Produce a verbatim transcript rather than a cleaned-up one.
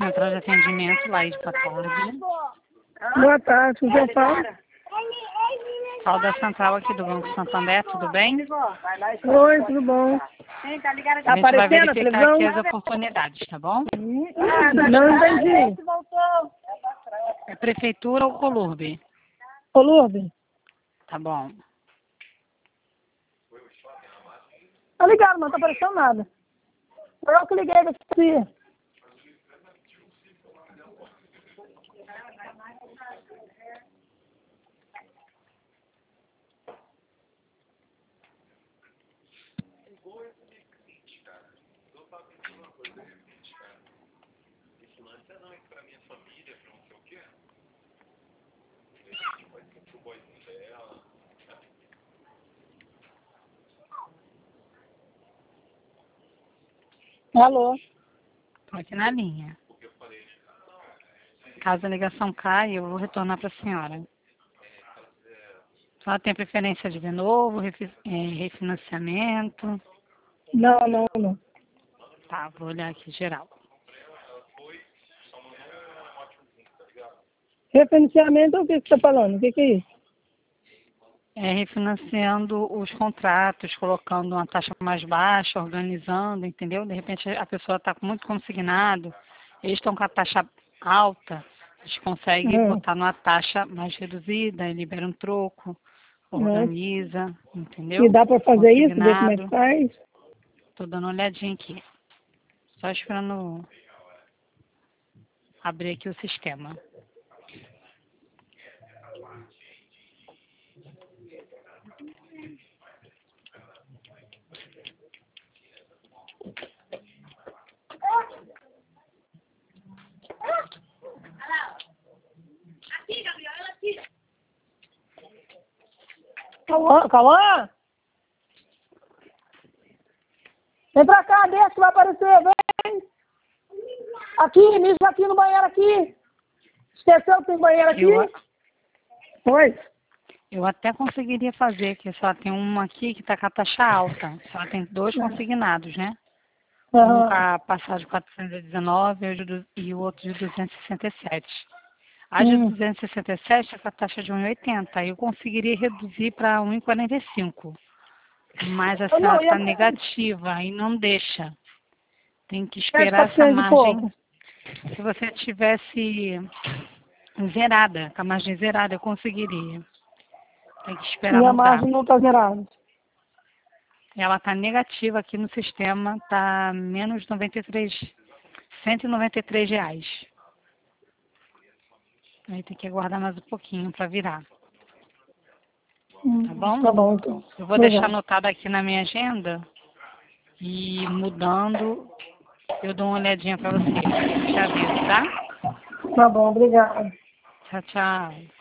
central de atendimento, Laís, boa tarde. Boa tarde, o que eu falo? Falo da central aqui do Banco Santander, tudo bem? Oi, tudo bom? Tá A gente vai aparecendo na verificar televisão? aqui as oportunidades, tá bom? Não entendi. É Prefeitura ou Colurbe? Ô, Lourdes, Tá bom. tá ligado, mas não tá aparecendo nada. Eu que liguei daqui. Alô? Tô aqui na linha. Caso a ligação caia, eu vou retornar para a senhora. Ela tem preferência de ver novo, refi- é, refinanciamento? Não, não, não. Tá, vou olhar aqui geral. Refinanciamento, o que que você tá falando? O que que é isso? É, refinanciando os contratos, colocando uma taxa mais baixa, organizando, entendeu? De repente a pessoa está muito consignado, eles estão com a taxa alta, eles conseguem Hum, botar numa taxa mais reduzida, libera um troco, nossa. organiza, E entendeu? dá pra fazer isso? Ver como é que Consignado. faz? Tô dando uma olhadinha aqui. Só esperando abrir aqui o sistema. Calma, calma. Vem pra cá, desce que vai aparecer, vem. Aqui, mija aqui no banheiro aqui. Esqueceu que tem banheiro aqui? Eu, Oi. eu até conseguiria fazer, que só tem uma aqui que está com a taxa alta. Só tem dois consignados, né? Um com Aham. a passagem de quatrocentos e dezenove e o de- e o outro de duzentos e sessenta e sete. A de Hum. duzentos e sessenta e sete está com a taxa de um vírgula oitenta. Eu conseguiria reduzir para um vírgula quarenta e cinco. Mas a Eu senhora não, ia está negativa e não deixa. Tem que é de esperar essa quatrocentos e margem. pouco. Se você tivesse zerada, com a margem zerada, eu conseguiria. Tem que esperar Minha mudar. margem não tá zerada. Ela está negativa aqui no sistema, está menos noventa e três, cento e noventa e três reais. Aí tem que aguardar mais um pouquinho para virar, tá Hum, bom? tá bom, então. Eu vou deixar Obrigado. anotado aqui na minha agenda e mudando, eu dou uma olhadinha para você. Te aviso, tá? Tá bom, obrigado. Tchau, tchau.